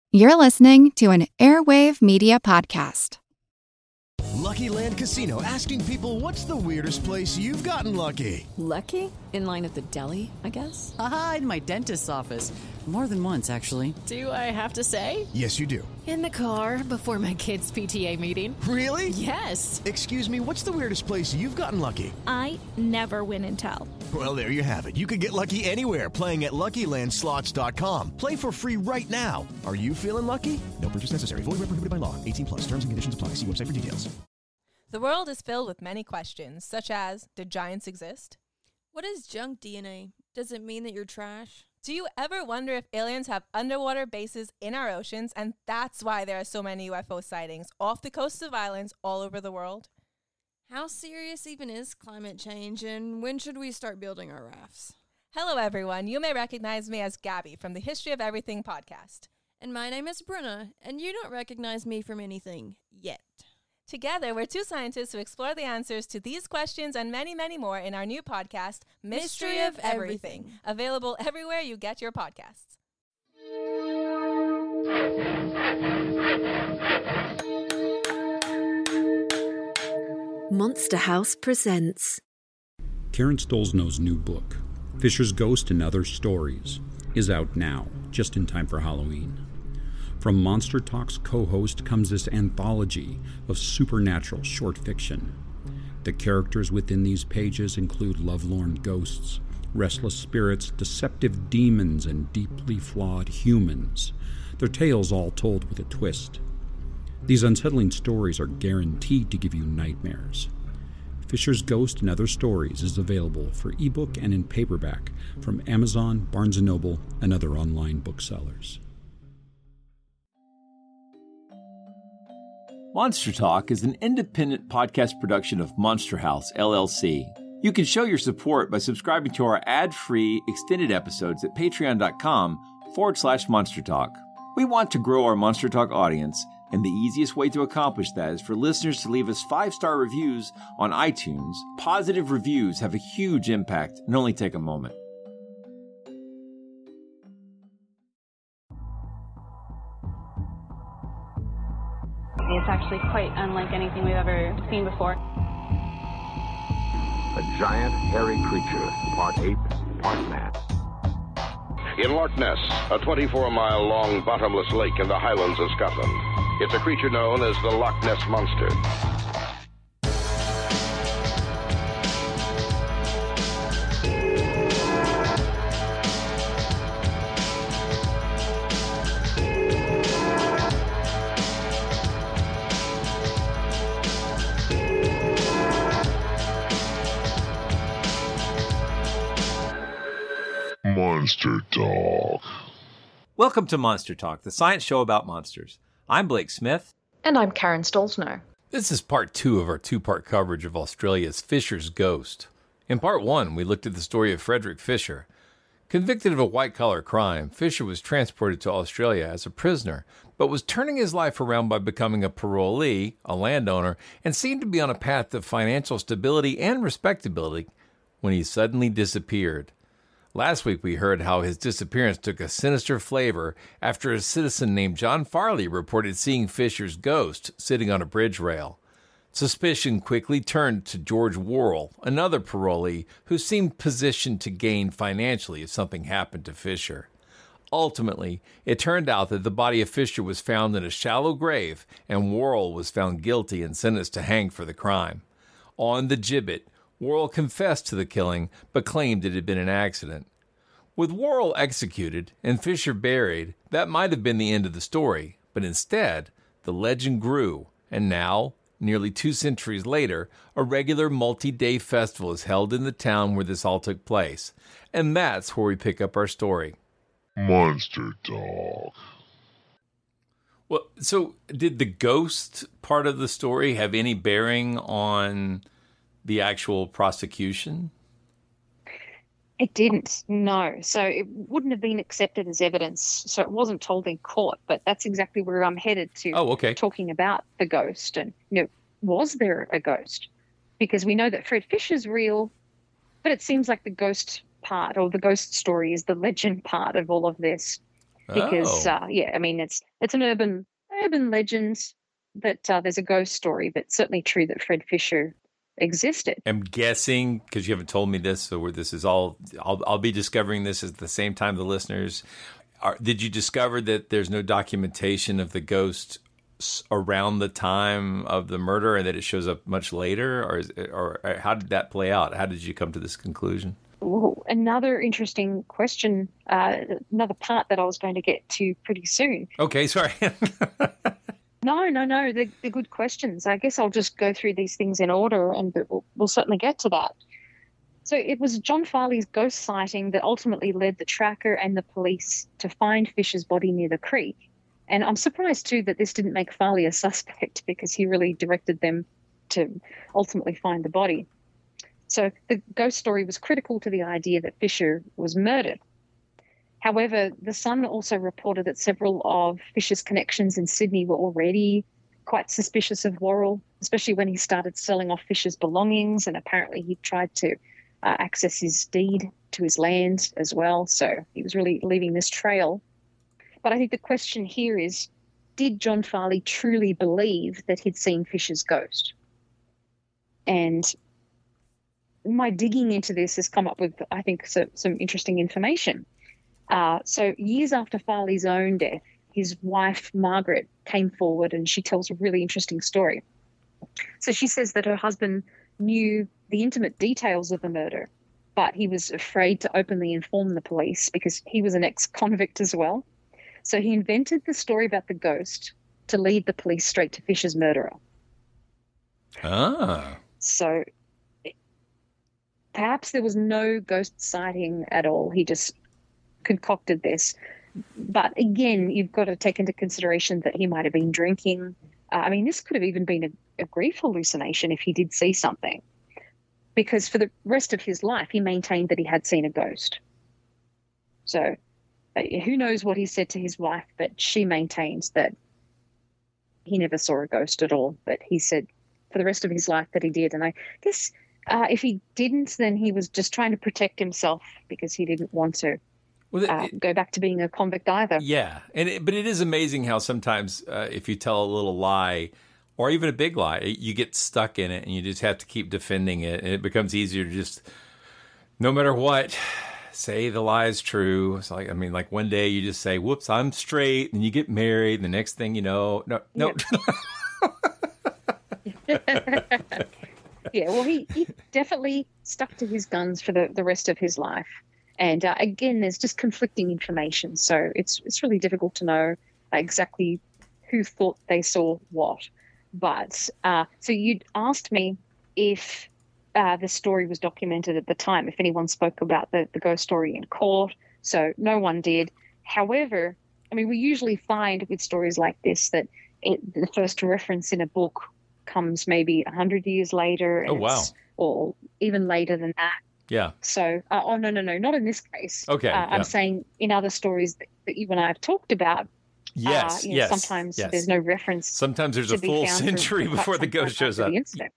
You're listening to an Airwave Media Podcast. Lucky Land Casino, asking people, what's the weirdest place you've gotten lucky? Lucky? In line at the deli, I guess? Aha, in my dentist's office. More than once, actually. Do I have to say? Yes, you do. In the car before my kids' PTA meeting. Really? Yes. Excuse me, what's the weirdest place you've gotten lucky? I never win and tell. Well, there you have it. You can get lucky anywhere, playing at LuckyLandSlots.com. Play for free right now. Are you feeling lucky? No purchase necessary. Void where prohibited by law. 18 plus. Terms and conditions apply. See website for details. The world is filled with many questions, such as, did giants exist? What is junk DNA? Does it mean that you're trash? Do you ever wonder if aliens have underwater bases in our oceans, and that's why there are so many UFO sightings off the coasts of islands all over the world? How serious even is climate change, and when should we start building our rafts? Hello, everyone. You may recognize me as Gabby from the History of Everything podcast. And my name is Bruna, and you don't recognize me from anything yet. Together, we're two scientists who explore the answers to these questions and many, many more in our new podcast, Mystery of Everything, available everywhere you get your podcasts. Monster House presents Karen Stolzno's new book, Fisher's Ghost and Other Stories, is out now, just in time for Halloween. From Monster Talk's co-host comes this anthology of supernatural short fiction. The characters within these pages include lovelorn ghosts, restless spirits, deceptive demons, and deeply flawed humans. Their tales all told with a twist. These unsettling stories are guaranteed to give you nightmares. Fisher's Ghost and Other Stories is available for ebook and in paperback from Amazon, Barnes & Noble, and other online booksellers. Monster Talk is an independent podcast production of Monster House, LLC. You can show your support by subscribing to our ad-free extended episodes at patreon.com/Monster Talk. We want to grow our Monster Talk audience, and the easiest way to accomplish that is for listeners to leave us 5-star reviews on iTunes. Positive reviews have a huge impact and only take a moment. It's actually quite unlike anything we've ever seen before. A giant, hairy creature, part ape, part man. In Loch Ness, a 24-mile-long bottomless lake in the Highlands of Scotland. It's a creature known as the Loch Ness Monster. Monster Talk. Welcome to Monster Talk, the science show about monsters. I'm Blake Smith. And I'm Karen Stolzno. This is part 2 of our 2-part coverage of Australia's Fisher's Ghost. In part 1, we looked at the story of Frederick Fisher. Convicted of a white-collar crime, Fisher was transported to Australia as a prisoner, but was turning his life around by becoming a parolee, a landowner, and seemed to be on a path to financial stability and respectability when he suddenly disappeared. Last week we heard how his disappearance took a sinister flavor after a citizen named John Farley reported seeing Fisher's ghost sitting on a bridge rail. Suspicion quickly turned to George Worrell, another parolee who seemed positioned to gain financially if something happened to Fisher. Ultimately, it turned out that the body of Fisher was found in a shallow grave, and Worrell was found guilty and sentenced to hang for the crime. On the gibbet, Worrell confessed to the killing, but claimed it had been an accident. With Worrell executed and Fisher buried, that might have been the end of the story, but instead, the legend grew, and now, nearly 2 centuries later, a regular multi-day festival is held in the town where this all took place, and that's where we pick up our story. Monster Talk. Well, so did the ghost part of the story have any bearing on the actual prosecution? It didn't, no. So it wouldn't have been accepted as evidence. So it wasn't told in court, but that's exactly where I'm headed to. Oh, okay. Talking about the ghost and, was there a ghost? Because we know that Fred Fisher's real, but it seems like the ghost part or the ghost story is the legend part of all of this. because I mean it's an urban legend that there's a ghost story, but certainly true that Fred Fisher existed. I'm guessing, because you haven't told me this, so this is all, I'll be discovering this at the same time the listeners. Did you discover that there's no documentation of the ghost around the time of the murder and that it shows up much later? Or how did that play out? How did you come to this conclusion? Ooh, another interesting question, another part that I was going to get to pretty soon. Okay, sorry. No, they're good questions. I guess I'll just go through these things in order, and we'll certainly get to that. So it was John Farley's ghost sighting that ultimately led the tracker and the police to find Fisher's body near the creek. And I'm surprised, too, that this didn't make Farley a suspect, because he really directed them to ultimately find the body. So the ghost story was critical to the idea that Fisher was murdered. However, the Sun also reported that several of Fisher's connections in Sydney were already quite suspicious of Worrell, especially when he started selling off Fisher's belongings, and apparently he tried to access his deed to his land as well. So he was really leaving this trail. But I think the question here is, did John Farley truly believe that he'd seen Fisher's ghost? And my digging into this has come up with, I think, some interesting information. So years after Farley's own death, his wife, Margaret, came forward and she tells a really interesting story. So she says that her husband knew the intimate details of the murder, but he was afraid to openly inform the police because he was an ex-convict as well. So he invented the story about the ghost to lead the police straight to Fisher's murderer. So perhaps there was no ghost sighting at all. He just concocted this. But again, you've got to take into consideration that he might have been drinking. I mean, this could have even been a grief hallucination if he did see something, because for the rest of his life, he maintained that he had seen a ghost. So who knows what he said to his wife, but she maintains that he never saw a ghost at all. But he said for the rest of his life that he did. And I guess if he didn't, then he was just trying to protect himself because he didn't want to go back to being a convict either. Yeah, but it is amazing how sometimes if you tell a little lie or even a big lie, you get stuck in it and you just have to keep defending it. And it becomes easier to just, no matter what, say the lie is true. It's like, I mean, like one day you just say, whoops, I'm straight, and you get married, and the next thing you know, no. Yeah, well, he definitely stuck to his guns for the rest of his life. And again, there's just conflicting information. So it's really difficult to know exactly who thought they saw what. But so you'd asked me if the story was documented at the time, if anyone spoke about the ghost story in court. So no one did. However, I mean, we usually find with stories like this that the first reference in a book comes maybe 100 years later. Oh, wow. Or even later than that. Yeah. So, no, not in this case. Okay. I'm saying in other stories that you and I have talked about. Yes. Sometimes there's no reference. Sometimes there's a full century before the ghost shows up.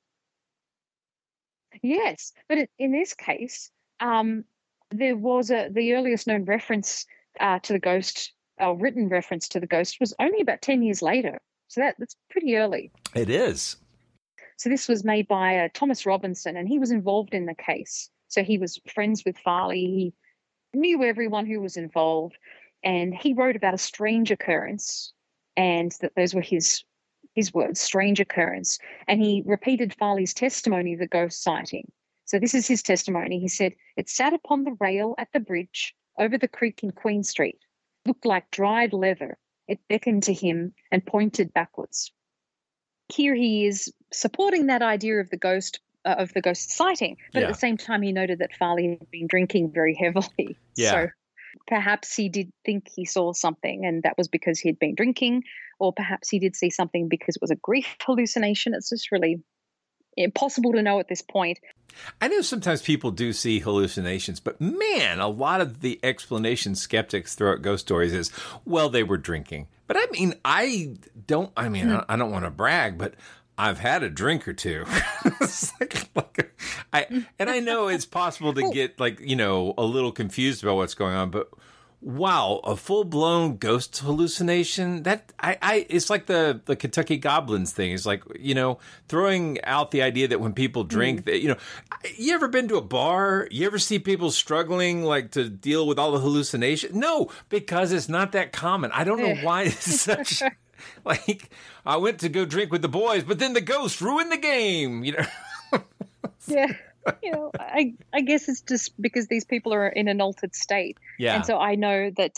Yes, but in this case, there was the earliest known reference to the ghost, written reference to the ghost, was only about 10 years later. So that's pretty early. It is. So this was made by Thomas Robinson, and he was involved in the case. So he was friends with Farley. He knew everyone who was involved, and he wrote about a strange occurrence, and that those were his words, strange occurrence. And he repeated Farley's testimony of the ghost sighting. So this is his testimony. He said, "It sat upon the rail at the bridge over the creek in Queen Street, looked like dried leather. It beckoned to him and pointed backwards." Here he is supporting that idea of the ghost sighting, but at the same time he noted that Farley had been drinking very heavily. Yeah. So perhaps he did think he saw something, and that was because he had been drinking, or perhaps he did see something because it was a grief hallucination. It's just really impossible to know at this point. I know sometimes people do see hallucinations, but man, a lot of the explanation skeptics throw out ghost stories is, well, they were drinking. But I mean, I don't want to brag, but I've had a drink or two. And I know it's possible to get a little confused about what's going on, but Wow, a full-blown ghost hallucination? It's like the Kentucky Goblins thing. It's like, throwing out the idea that when people drink, that, you ever been to a bar? You ever see people struggling like to deal with all the hallucination? No, because it's not that common. I don't know why it's such like I went to go drink with the boys, but then the ghost ruined the game, Yeah. I guess it's just because these people are in an altered state. Yeah. And so I know that,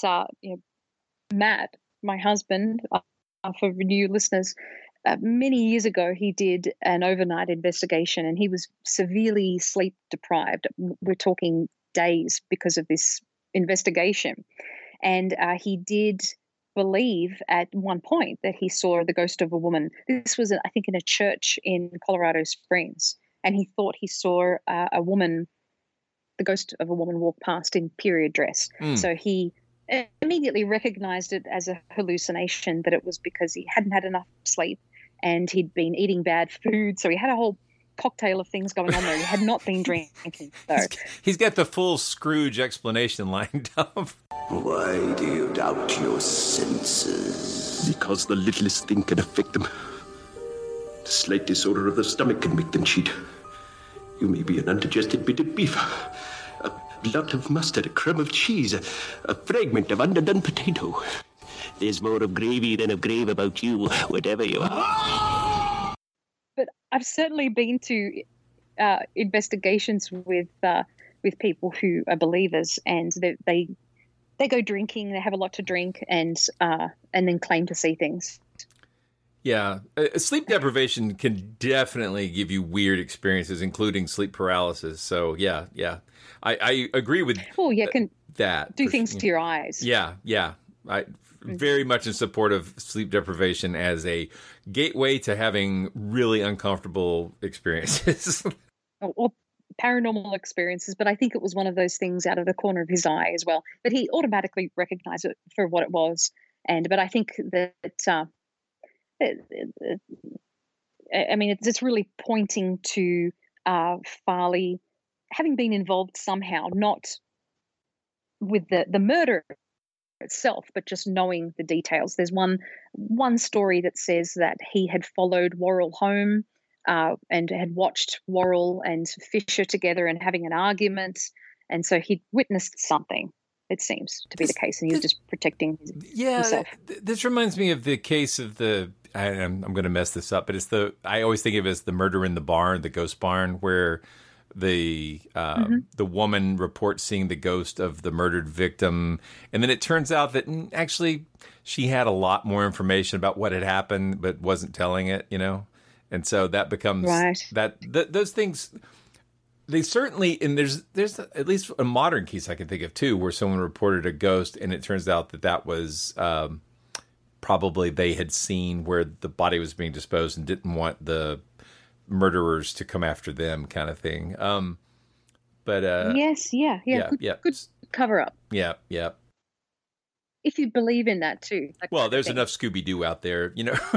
Matt, my husband, for new listeners, many years ago, he did an overnight investigation and he was severely sleep deprived. We're talking days because of this investigation. And he did believe at one point that he saw the ghost of a woman. This was, I think, in a church in Colorado Springs. And he thought he saw a woman, the ghost of a woman, walk past in period dress. So he immediately recognized it as a hallucination, that it was because he hadn't had enough sleep and he'd been eating bad food. So he had a whole cocktail of things going on there. He had not been drinking. So. He's got the full Scrooge explanation lined up. Why do you doubt your senses? Because the littlest thing can affect them. The slight disorder of the stomach can make them cheat. You may be an undigested bit of beef, a blot of mustard, a crumb of cheese, a fragment of underdone potato. There's more of gravy than of grave about you, whatever you are. But I've certainly been to investigations with people who are believers, and they go drinking. They have a lot to drink, and then claim to see things. Yeah, sleep deprivation can definitely give you weird experiences, including sleep paralysis. So, yeah, I agree with that. Do things to your eyes. Yeah. I very much in support of sleep deprivation as a gateway to having really uncomfortable experiences. Or paranormal experiences, but I think it was one of those things out of the corner of his eye as well. But he automatically recognized it for what it was. But I think that... it's really pointing to Farley having been involved somehow, not with the murder itself, but just knowing the details. There's one story that says that he had followed Worrell home and had watched Worrell and Fisher together and having an argument, and so he'd witnessed something. It seems to be the case, and he was just protecting himself. This reminds me of the case of I'm going to mess this up, but I always think of it as the murder in the barn, the ghost barn, where the woman reports seeing the ghost of the murdered victim, and then it turns out that actually she had a lot more information about what had happened, but wasn't telling it, and so that becomes those things. They certainly, and there's at least a modern case I can think of too, where someone reported a ghost, and it turns out that was probably they had seen where the body was being disposed and didn't want the murderers to come after them, kind of thing. Yes, yeah. Good cover up. Yeah. If you believe in that too. Well, there's enough Scooby-Doo out there,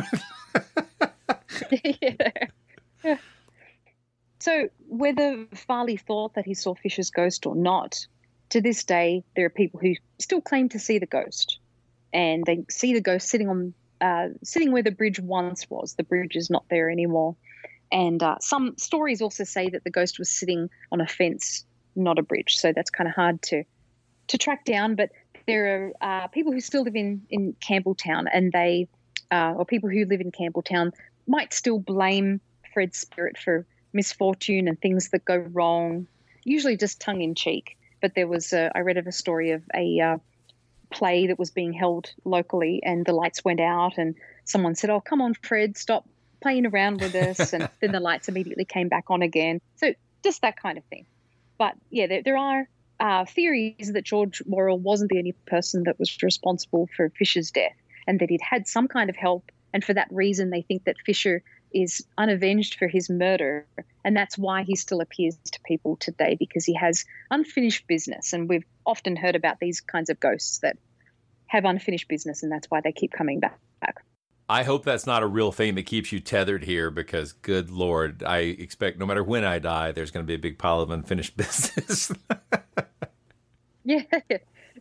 Yeah. So whether Farley thought that he saw Fisher's ghost or not, to this day, there are people who still claim to see the ghost. And they see the ghost sitting where the bridge once was. The bridge is not there anymore. And some stories also say that the ghost was sitting on a fence, not a bridge. So that's kind of hard to track down. But there are people who still live in Campbelltown, and or people who live in Campbelltown might still blame Fred's spirit for misfortune and things that go wrong, usually just tongue in cheek. But there was I read of a story of a play that was being held locally, and the lights went out, and someone said, "Oh, come on, Fred, stop playing around with us," and then the lights immediately came back on again. So just that kind of thing. But yeah, there are theories that George Worrell wasn't the only person that was responsible for Fisher's death, and that he'd had some kind of help, and for that reason they think that Fisher is unavenged for his murder, and that's why he still appears to people today, because he has unfinished business. And we've often heard about these kinds of ghosts that have unfinished business, and that's why they keep coming back. I hope that's not a real thing that keeps you tethered here, because good Lord, I expect no matter when I die, there's going to be a big pile of unfinished business. Yeah,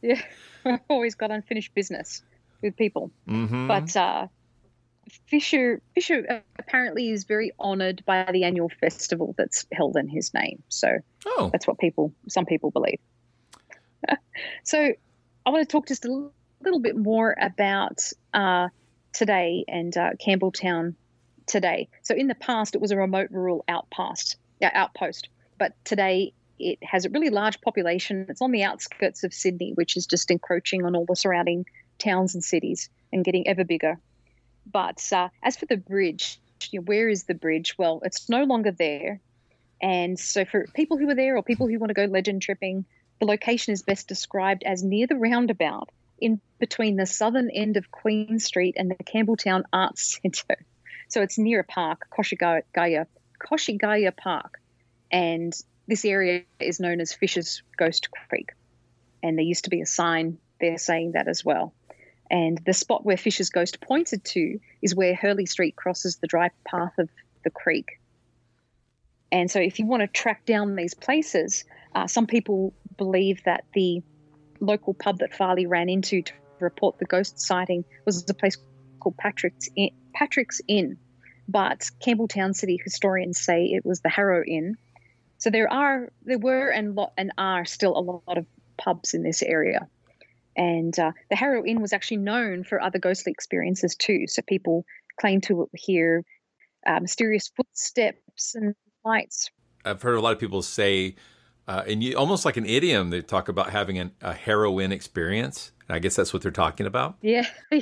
Yeah, I've always got unfinished business with people. Mm-hmm. But Fisher apparently is very honoured by the annual festival that's held in his name. So that's what some people believe. So I want to talk just a little bit more about today and Campbelltown today. So in the past, it was a remote rural outpost, but today it has a really large population. It's on the outskirts of Sydney, which is just encroaching on all the surrounding towns and cities and getting ever bigger. But as for the bridge, where is the bridge? Well, it's no longer there. And so for people who are there or people who want to go legend tripping, the location is best described as near the roundabout in between the southern end of Queen Street and the Campbelltown Arts Centre. So it's near a park, Koshigaya Park. And this area is known as Fisher's Ghost Creek. And there used to be a sign there saying that as well. And the spot where Fisher's Ghost pointed to is where Hurley Street crosses the dry path of the creek. And so if you want to track down these places, some people believe that the local pub that Farley ran into to report the ghost sighting was a place called Patrick's Inn. But Campbelltown City historians say it was the Harrow Inn. So there were and are still a lot of pubs in this area. And the Harrow Inn was actually known for other ghostly experiences too. So people claim to hear mysterious footsteps and lights. I've heard a lot of people say, almost like an idiom, they talk about having a heroin experience. And I guess that's what they're talking about. Yeah.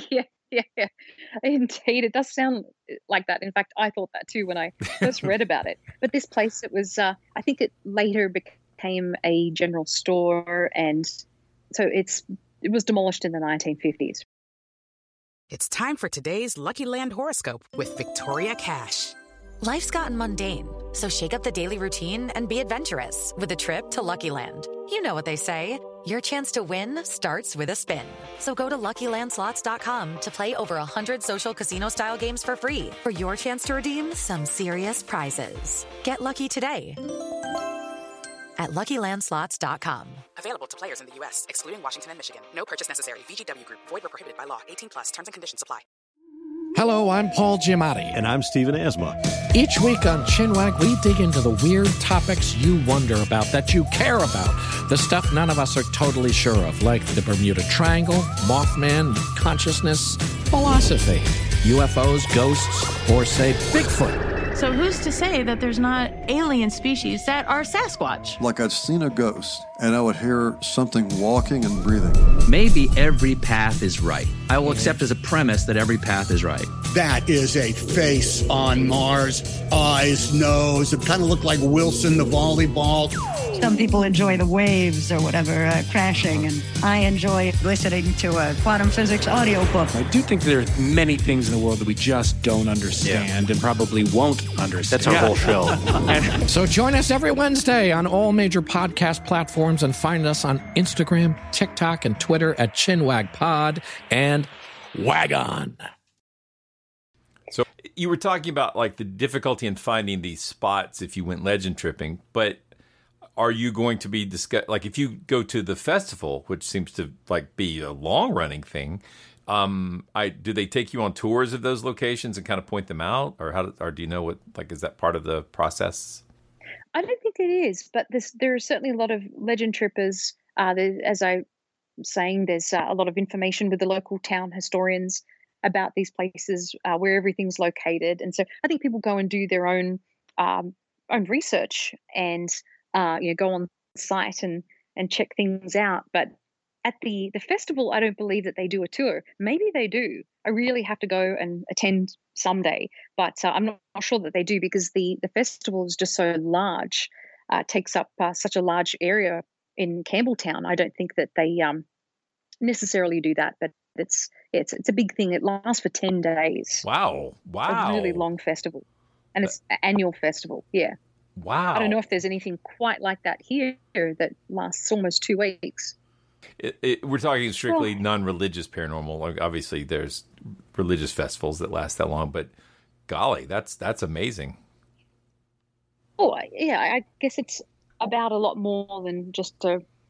Indeed, it does sound like that. In fact, I thought that too when I first read about it. But this place, it was, I think it later became a general store, and so it was demolished in the 1950s. It's time for today's Lucky Land horoscope with Victoria Cash. Life's gotten mundane, so shake up the daily routine and be adventurous with a trip to Lucky Land. You know what they say, your chance to win starts with a spin. So go to LuckyLandSlots.com to play over 100 social casino-style games for free for your chance to redeem some serious prizes. Get lucky today at LuckyLandSlots.com. Available to players in the U.S., excluding Washington and Michigan. No purchase necessary. VGW Group. Void where prohibited by law. 18+. Terms and conditions apply. Hello, I'm Paul Giamatti. And I'm Stephen Asma. Each week on Chinwag, we dig into the weird topics you wonder about, that you care about. The stuff none of us are totally sure of, like the Bermuda Triangle, Mothman, consciousness, philosophy, UFOs, ghosts, or, say, Bigfoot. So who's to say that there's not alien species that are Sasquatch? Like I'd seen a ghost, and I would hear something walking and breathing. Maybe every path is right. I will accept as a premise that every path is right. That is a face on Mars. Eyes, nose. It kind of looked like Wilson, the volleyball. Some people enjoy the waves or whatever, crashing, and I enjoy listening to a quantum physics audiobook. I do think there are many things in the world that we just don't understand and probably won't understand. That's our whole show. So join us every Wednesday on all major podcast platforms and find us on Instagram, TikTok, and Twitter at ChinwagPod and Wagon. So you were talking about like the difficulty in finding these spots if you went legend tripping, but are you going to be like if you go to the festival, which seems to like be a long running thing? Do they take you on tours of those locations and kind of point them out, or do you know what, like, is that part of the process? I don't think it is, but there are certainly a lot of legend trippers. As I'm saying, there's a lot of information with the local town historians about these places, where everything's located, and so I think people go and do their own research and go on site and check things out. But at the festival, I don't believe that they do a tour. Maybe they do. I really have to go and attend someday, but I'm not sure that they do because the festival is just so large, takes up such a large area in Campbelltown. I don't think that they necessarily do that, but it's a big thing. It lasts for 10 days. Wow. A really long festival, and it's an annual festival. Yeah. Wow. I don't know if there's anything quite like that here that lasts almost 2 weeks. We're talking strictly non-religious paranormal. Like, obviously, there's religious festivals that last that long, but golly, that's amazing. Oh, yeah, I guess it's about a lot more than just a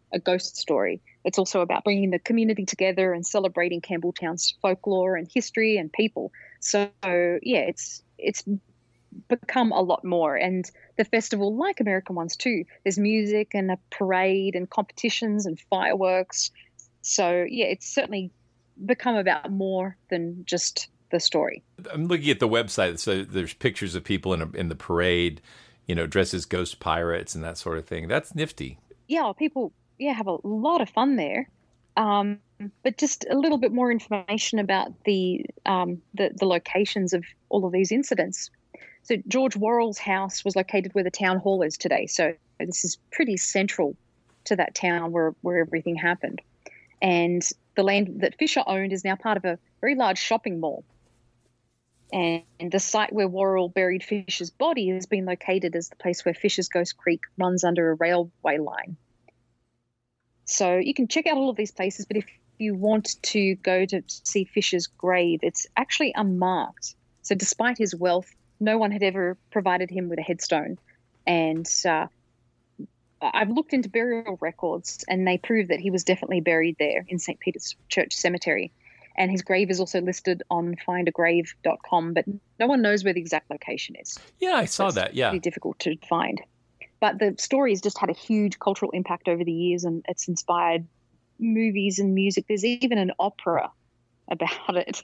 a ghost story. It's also about bringing the community together and celebrating Campbelltown's folklore and history and people. So yeah, it's become a lot more. And the festival, like American ones too, there's music and a parade and competitions and fireworks. So yeah, it's certainly become about more than just the story. I'm looking at the website, so there's pictures of people in the parade, dressed as ghost pirates and that sort of thing. That's nifty. Yeah, people have a lot of fun there. But just a little bit more information about the locations of all of these incidents. So George Worrell's house was located where the town hall is today. So this is pretty central to that town where everything happened. And the land that Fisher owned is now part of a very large shopping mall. And the site where Worrell buried Fisher's body has been located as the place where Fisher's Ghost Creek runs under a railway line. So you can check out all of these places, but if you want to go to see Fisher's grave, it's actually unmarked. So despite his wealth, no one had ever provided him with a headstone. And I've looked into burial records, and they prove that he was definitely buried there in St. Peter's Church Cemetery. And his grave is also listed on findagrave.com, but no one knows where the exact location is. Yeah, I saw that, yeah. It's pretty difficult to find. But the story has just had a huge cultural impact over the years, and it's inspired movies and music. There's even an opera about it.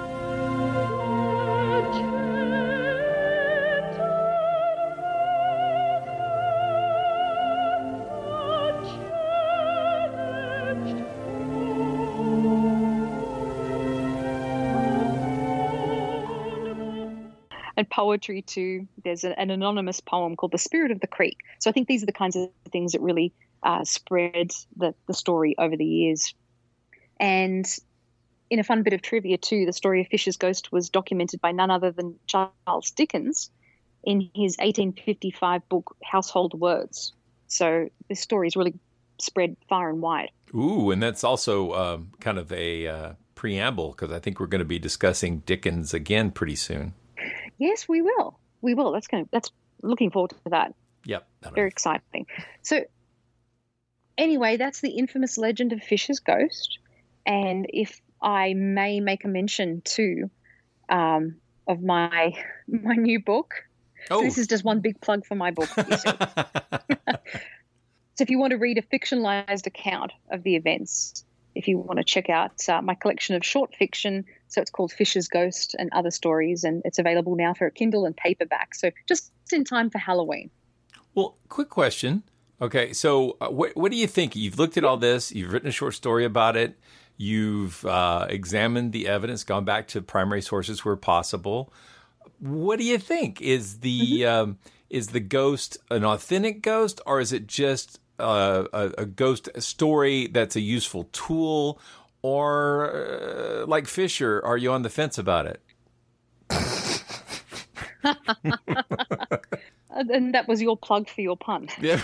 And poetry too. There's an anonymous poem called The Spirit of the Creek. So I think these are the kinds of things that really spread the story over the years. And in a fun bit of trivia too, the story of Fisher's Ghost was documented by none other than Charles Dickens in his 1855 book Household Words. So this story is really spread far and wide. Ooh, and that's also kind of a preamble, because I think we're going to be discussing Dickens again pretty soon. Yes, we will. We will. That's looking forward to that. Yep. Very exciting. So anyway, that's the infamous legend of Fisher's Ghost. And if I may make a mention too of my new book. Oh. So this is just one big plug for my book. So if you want to read a fictionalized account of the events, if you want to check out my collection of short fiction, so it's called Fisher's Ghost and Other Stories, and it's available now for Kindle and paperback. So just in time for Halloween. Well, quick question. Okay, so what do you think? You've looked at all this. You've written a short story about it. You've examined the evidence, gone back to primary sources where possible. What do you think? Is the ghost an authentic ghost, or is it just a ghost story that's a useful tool? Or like Fisher, are you on the fence about it? And that was your plug for your pun. Yeah.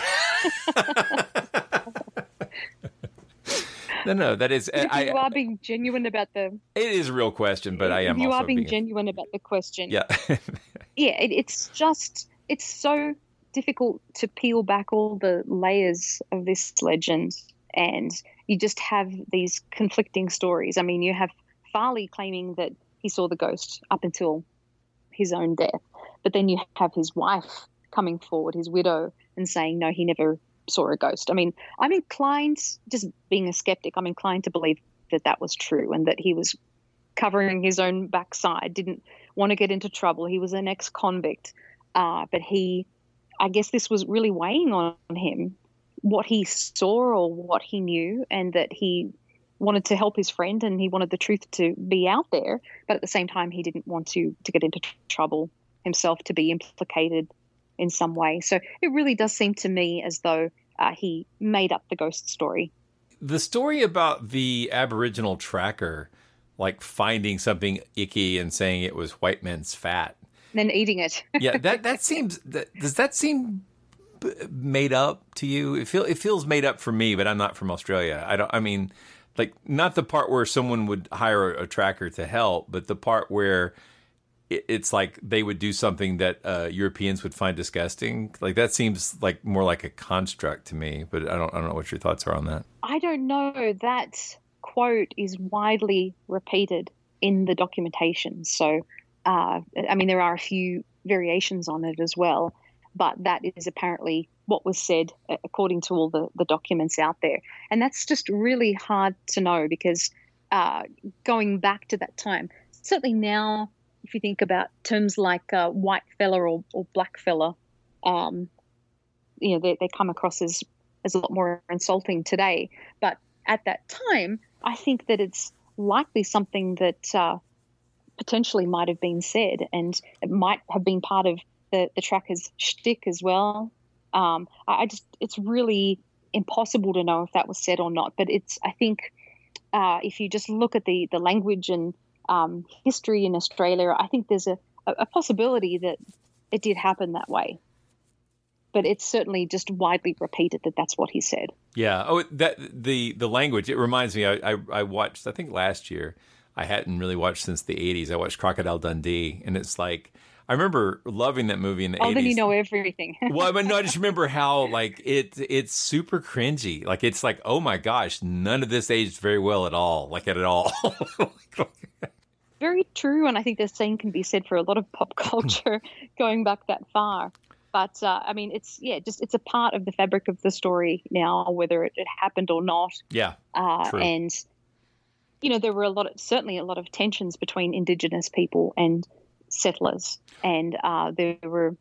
No, that is. You are being genuine about the. It is a real question, but I am. You also are being genuine about the question. Yeah. Yeah, it's so difficult to peel back all the layers of this legend. And you just have these conflicting stories. I mean, you have Farley claiming that he saw the ghost up until his own death. But then you have his wife coming forward, his widow, and saying, no, he never saw a ghost. I mean, I'm inclined, just being a skeptic, I'm inclined to believe that that was true and that he was covering his own backside, didn't want to get into trouble. He was an ex-convict. But I guess this was really weighing on him, what he saw or what he knew, and that he wanted to help his friend and he wanted the truth to be out there. But at the same time, he didn't want to get into trouble himself, to be implicated in some way. So it really does seem to me as though he made up the ghost story. The story about the Aboriginal tracker, like finding something icky and saying it was white men's fat. And then eating it. Yeah, that seems, does that seem made up to you? It feels made up for me, but I'm not from Australia. Not the part where someone would hire a tracker to help, but the part where it's like they would do something that Europeans would find disgusting. Like that seems like more like a construct to me, but I don't know what your thoughts are on that. I don't know. That quote is widely repeated in the documentation. So, I mean, there are a few variations on it as well, but that is apparently what was said according to all the documents out there. And that's just really hard to know because going back to that time, certainly now, if you think about terms like white fella or black fella, they come across as a lot more insulting today. But at that time, I think that it's likely something that potentially might have been said, and it might have been part of the tracker's shtick as well. It's really impossible to know if that was said or not. But I think if you just look at the language and history in Australia, I think there's a possibility that it did happen that way. But it's certainly just widely repeated that that's what he said. Yeah. Oh, that the language. It reminds me. I watched. I think last year. I hadn't really watched since the 80s. I watched Crocodile Dundee, and it's like I remember loving that movie in the 80s. Oh, then you know everything. Well, I mean, no, I just remember how like it's super cringy. Like it's like, oh my gosh, none of this aged very well at all. Like at all. Very true, and I think the same can be said for a lot of pop culture going back that far. But I mean, it's a part of the fabric of the story now, whether it happened or not. Yeah, true. And there were certainly a lot of tensions between Indigenous people and settlers, and there were,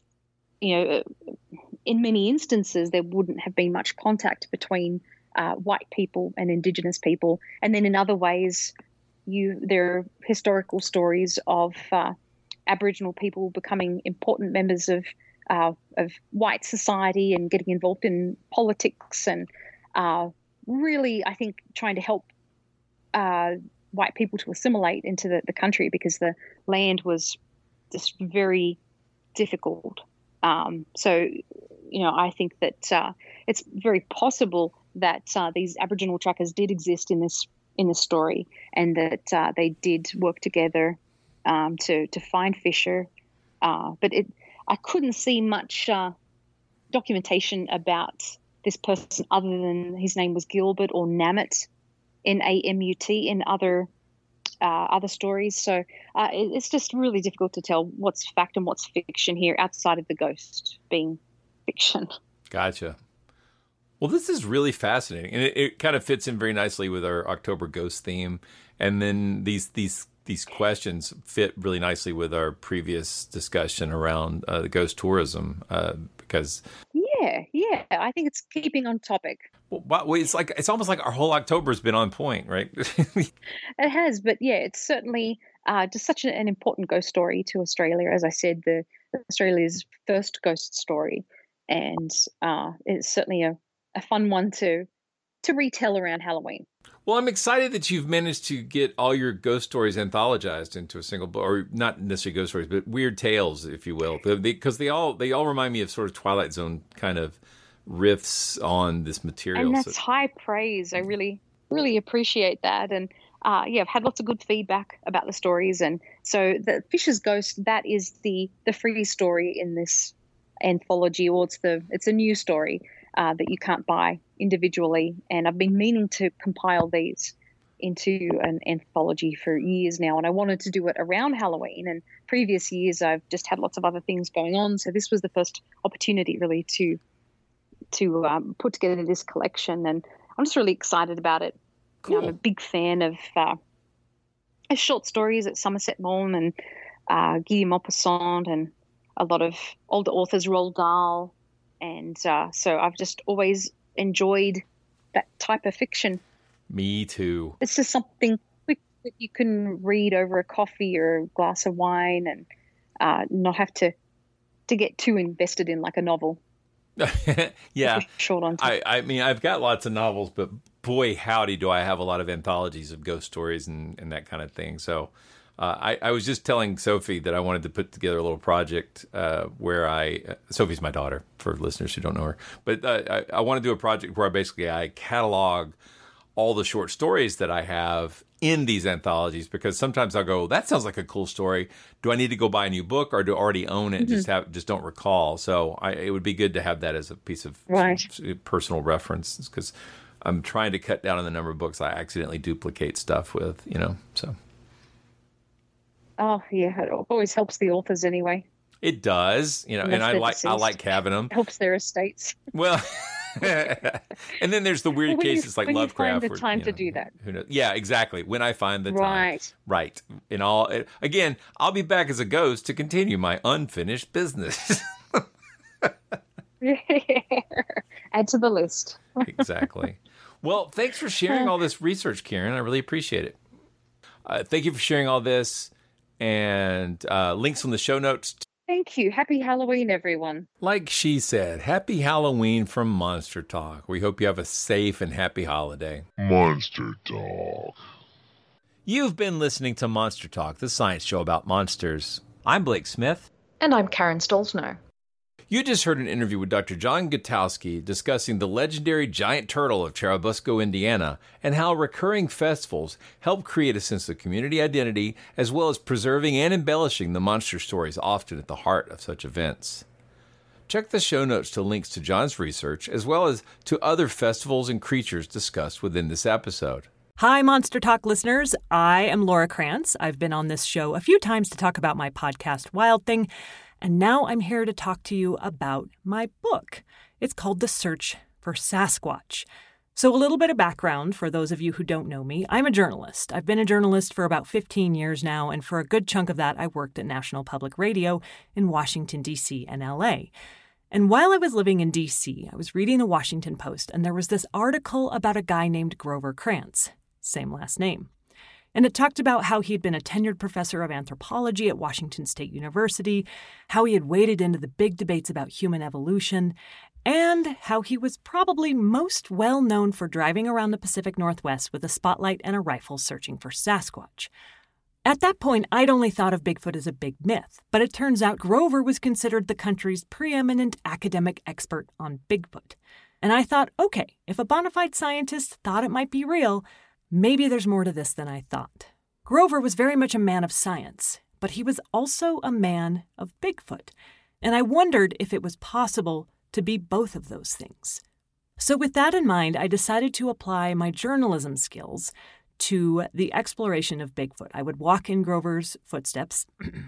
in many instances there wouldn't have been much contact between white people and Indigenous people, and then in other ways, there are historical stories of Aboriginal people becoming important members of white society and getting involved in politics, and really, I think, trying to help white people to assimilate into the country because the land was just very difficult. So, I think that it's very possible that these Aboriginal trackers did exist in this story, and that they did work together to find Fisher. But I couldn't see much documentation about this person other than his name was Gilbert or Namut, N-A-M-U-T, in other stories. So it's just really difficult to tell what's fact and what's fiction here outside of the ghost being fiction. Gotcha. Well, this is really fascinating, and it kind of fits in very nicely with our October ghost theme. And then these questions fit really nicely with our previous discussion around the ghost tourism, because yeah, I think it's keeping on topic. Well, it's almost like our whole October's been on point, right? It has, but yeah, it's certainly just such an important ghost story to Australia. As I said, Australia's first ghost story, and it's certainly a fun one to retell around Halloween. Well, I'm excited that you've managed to get all your ghost stories anthologized into a single book, or not necessarily ghost stories, but weird tales, if you will, because they all remind me of sort of Twilight Zone kind of riffs on this material. And that's high praise. I really, really appreciate that. And I've had lots of good feedback about the stories. And so the Fisher's Ghost, that is the free story in this anthology, or it's a new story that you can't buy individually. And I've been meaning to compile these into an anthology for years now, and I wanted to do it around Halloween. And previous years I've just had lots of other things going on, so this was the first opportunity really to put together this collection, and I'm just really excited about it. Cool. I'm a big fan of short stories at Somerset Maugham and Guy de Maupassant and a lot of older authors, Roald Dahl, and so I've just always enjoyed that type of fiction. Me too. It's just something quick that you can read over a coffee or a glass of wine and not have to get too invested in like a novel. Yeah. Short on time. I mean, I've got lots of novels, but boy, howdy, do I have a lot of anthologies of ghost stories and that kind of thing. So I was just telling Sophie that I wanted to put together a little project where Sophie's my daughter, for listeners who don't know her, but I want to do a project where I catalog all the short stories that I have in these anthologies, because sometimes I'll go, that sounds like a cool story. Do I need to go buy a new book, or do I already own it? Just don't recall. So it would be good to have that as a piece of personal reference, because I'm trying to cut down on the number of books I accidentally duplicate stuff with, so. Oh, yeah, it always helps the authors anyway. It does, and I like having them. It helps their estates. Well, and then there's the weird cases like Lovecraft. When you find the time to do that. Who knows? Yeah, exactly. When I find the time. Right. Again, I'll be back as a ghost to continue my unfinished business. Add to the list. Exactly. Well, thanks for sharing all this research, Karen. I really appreciate it. Thank you for sharing all this, and links on the show notes. Thank you. Happy Halloween, everyone. Like she said, happy Halloween from Monster Talk. We hope you have a safe and happy holiday. Monster Talk. You've been listening to Monster Talk, the science show about monsters. I'm Blake Smith. And I'm Karen Stolzno. You just heard an interview with Dr. John Gutowski discussing the legendary giant turtle of Churubusco, Indiana, and how recurring festivals help create a sense of community identity, as well as preserving and embellishing the monster stories often at the heart of such events. Check the show notes to links to John's research, as well as to other festivals and creatures discussed within this episode. Hi, Monster Talk listeners. I am Laura Krantz. I've been on this show a few times to talk about my podcast, Wild Thing. And now I'm here to talk to you about my book. It's called The Search for Sasquatch. So a little bit of background for those of you who don't know me. I'm a journalist. I've been a journalist for about 15 years now, and for a good chunk of that, I worked at National Public Radio in Washington, D.C. and L.A. And while I was living in D.C., I was reading the Washington Post, and there was this article about a guy named Grover Krantz, same last name. And it talked about how he'd been a tenured professor of anthropology at Washington State University, how he had waded into the big debates about human evolution, and how he was probably most well known for driving around the Pacific Northwest with a spotlight and a rifle searching for Sasquatch. At that point, I'd only thought of Bigfoot as a big myth, but it turns out Grover was considered the country's preeminent academic expert on Bigfoot. And I thought, okay, if a bona fide scientist thought it might be real, maybe there's more to this than I thought. Grover was very much a man of science, but he was also a man of Bigfoot, and I wondered if it was possible to be both of those things. So with that in mind, I decided to apply my journalism skills to the exploration of Bigfoot. I would walk in Grover's footsteps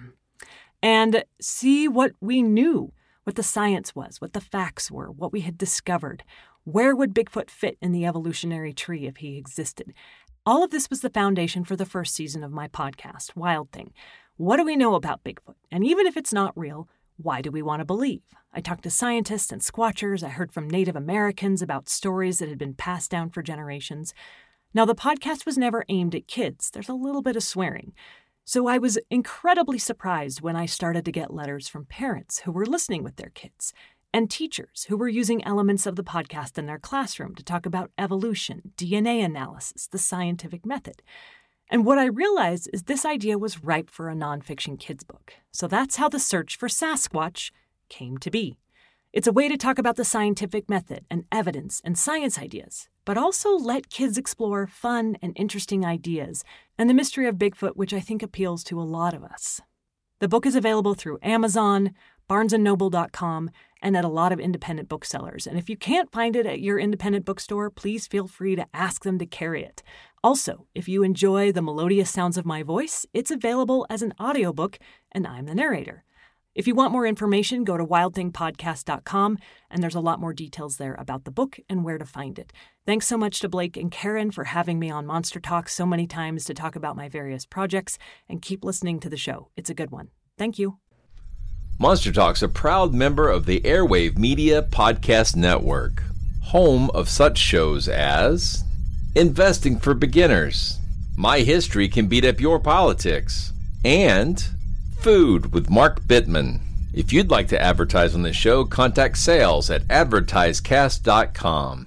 and see what we knew, what the science was, what the facts were, what we had discovered. Where would Bigfoot fit in the evolutionary tree if he existed? All of this was the foundation for the first season of my podcast, Wild Thing. What do we know about Bigfoot? And even if it's not real, why do we want to believe? I talked to scientists and squatchers. I heard from Native Americans about stories that had been passed down for generations. Now, the podcast was never aimed at kids. There's a little bit of swearing. So I was incredibly surprised when I started to get letters from parents who were listening with their kids, and teachers who were using elements of the podcast in their classroom to talk about evolution, DNA analysis, the scientific method. And what I realized is this idea was ripe for a nonfiction kids book. So that's how The Search for Sasquatch came to be. It's a way to talk about the scientific method and evidence and science ideas, but also let kids explore fun and interesting ideas and the mystery of Bigfoot, which I think appeals to a lot of us. The book is available through Amazon, BarnesandNoble.com, and at a lot of independent booksellers. And if you can't find it at your independent bookstore, please feel free to ask them to carry it. Also, if you enjoy the melodious sounds of my voice, it's available as an audiobook, and I'm the narrator. If you want more information, go to wildthingpodcast.com, and there's a lot more details there about the book and where to find it. Thanks so much to Blake and Karen for having me on Monster Talk so many times to talk about my various projects, and keep listening to the show. It's a good one. Thank you. Monster Talk's a proud member of the Airwave Media Podcast Network, home of such shows as Investing for Beginners, My History Can Beat Up Your Politics, and Food with Mark Bittman. If you'd like to advertise on this show, contact sales at advertisecast.com.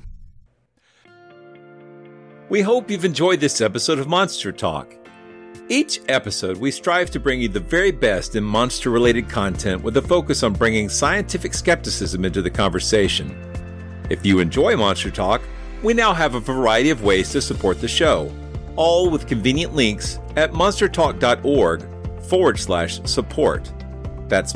We hope you've enjoyed this episode of Monster Talk. Each episode, we strive to bring you the very best in monster-related content with a focus on bringing scientific skepticism into the conversation. If you enjoy Monster Talk, we now have a variety of ways to support the show. all with convenient links at monstertalk.org/support. That's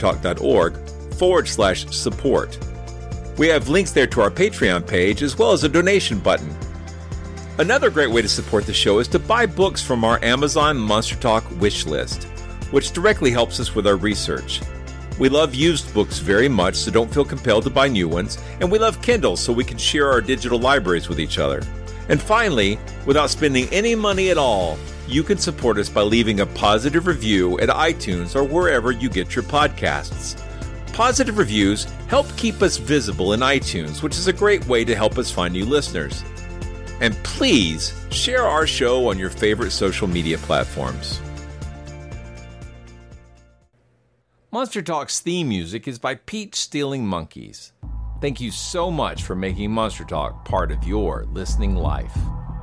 monstertalk.org/support. We have links there to our Patreon page as well as a donation button. Another great way to support the show is to buy books from our Amazon Monster Talk wish list, which directly helps us with our research. We love used books very much, so don't feel compelled to buy new ones, and we love Kindle so we can share our digital libraries with each other. And finally, without spending any money at all, you can support us by leaving a positive review at iTunes or wherever you get your podcasts. Positive reviews help keep us visible in iTunes, which is a great way to help us find new listeners. And please share our show on your favorite social media platforms. Monster Talk's theme music is by Peach Stealing Monkeys. Thank you so much for making Monster Talk part of your listening life.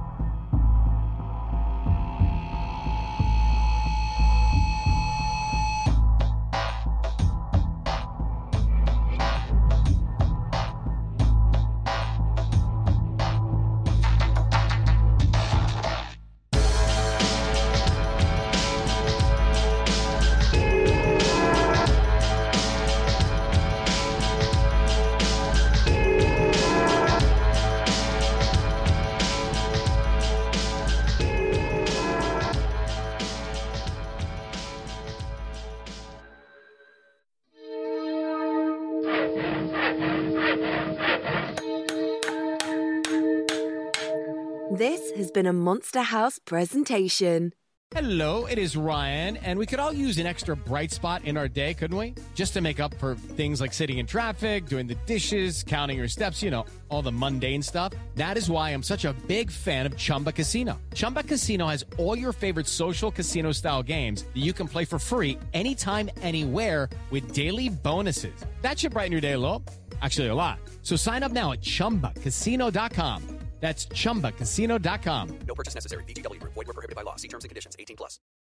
This has been a Monster House presentation. Hello, it is Ryan, and we could all use an extra bright spot in our day, couldn't we? Just to make up for things like sitting in traffic, doing the dishes, counting your steps, you know, all the mundane stuff. That is why I'm such a big fan of Chumba Casino. Chumba Casino has all your favorite social casino-style games that you can play for free anytime, anywhere with daily bonuses. That should brighten your day a little. Actually, a lot. So sign up now at ChumbaCasino.com. That's ChumbaCasino.com. No purchase necessary. VGW Group. Void where prohibited by law. See terms and conditions. 18+.